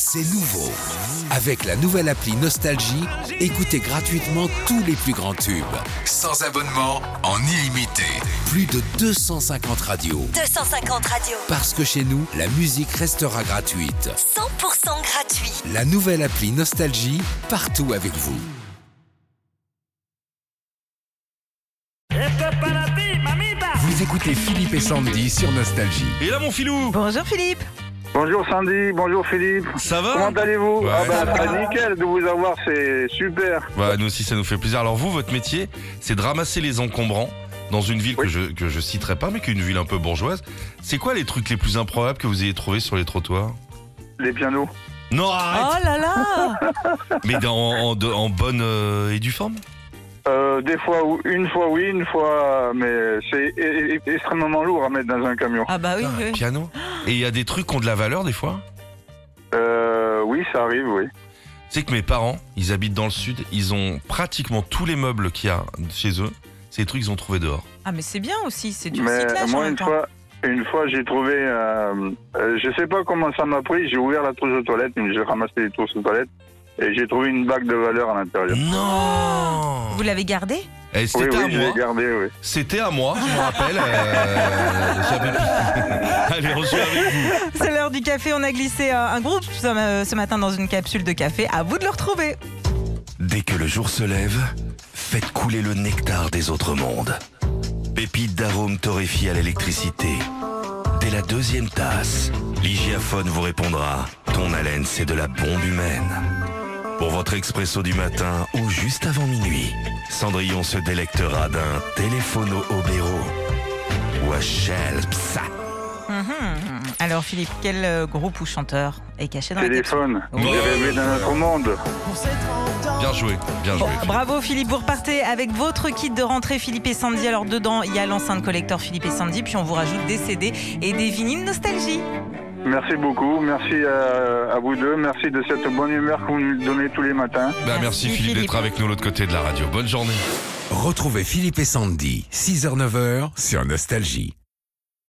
C'est nouveau. Avec la nouvelle appli Nostalgie, écoutez gratuitement tous les plus grands tubes. Sans abonnement, en illimité. Plus de 250 radios. 250 radios. Parce que chez nous, la musique restera gratuite. 100% gratuit. La nouvelle appli Nostalgie, partout avec vous. Vous écoutez Philippe et Sandy sur Nostalgie. Et là mon filou. Bonjour Philippe. Bonjour Sandy, bonjour Philippe. Ça va? Comment allez-vous? Ouais. C'est nickel de vous avoir, c'est super. Bah, nous aussi ça nous fait plaisir. Alors vous, votre métier, c'est de ramasser les encombrants dans une ville que je citerai pas, mais qui est une ville un peu bourgeoise. C'est quoi les trucs les plus improbables que vous ayez trouvés sur les trottoirs? Les pianos. Non, arrête. Oh là là. Mais en bonne et due forme? Des fois, une fois oui, une fois, mais c'est extrêmement lourd à mettre dans un camion. Ah bah oui, Ah, un oui. piano. Et il y a des trucs qui ont de la valeur des fois? Oui, ça arrive, oui. C'est que mes parents, ils habitent dans le sud, ils ont pratiquement tous les meubles qu'il y a chez eux. C'est des trucs qu'ils ont trouvés dehors. Ah mais c'est bien aussi, c'est du Mais recyclage en moi, même temps. une fois, j'ai trouvé, je sais pas comment ça m'a pris, j'ai ouvert la trousse aux toilettes, j'ai ramassé les trousses aux toilettes, et j'ai trouvé une bague de valeur à l'intérieur. Non. Vous l'avez gardé? Et Oui, c'était à je moi. l'ai gardé, oui. C'était à moi, je me rappelle. Allez, on joue avec vous. C'est l'heure du café, on a glissé un groupe ce matin dans une capsule de café. À vous de le retrouver. Dès que le jour se lève, faites couler le nectar des autres mondes. Pépites d'arômes torréfiés à l'électricité. Dès la deuxième tasse, l'hygiaphone vous répondra « Ton haleine, c'est de la bombe humaine ». Pour votre expresso du matin ou juste avant minuit, Cendrillon se délectera d'un téléphono obéro ou à Shell Psa. Alors Philippe, quel groupe ou chanteur est caché dans la Téléphone, Oui. j'ai rêvé d'un autre monde. Bien joué, bien joué. capsule? Bravo Philippe, vous repartez avec votre kit de rentrée Philippe et Sandy. Alors dedans, il y a l'enceinte collector Philippe et Sandy, puis on vous rajoute des CD et des vinyles Nostalgie. Merci beaucoup, merci à vous deux, merci de cette bonne humeur que vous nous donnez tous les matins. Bah, merci Philippe Philippe. d'être avec nous de l'autre côté de la radio. Bonne journée. Retrouvez Philippe et Sandy, 6h-9h sur Nostalgie.